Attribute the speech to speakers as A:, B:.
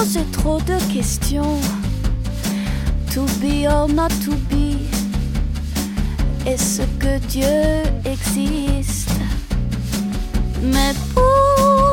A: poser trop de questions. To be or not to be. Est-ce que Dieu existe? Mais pour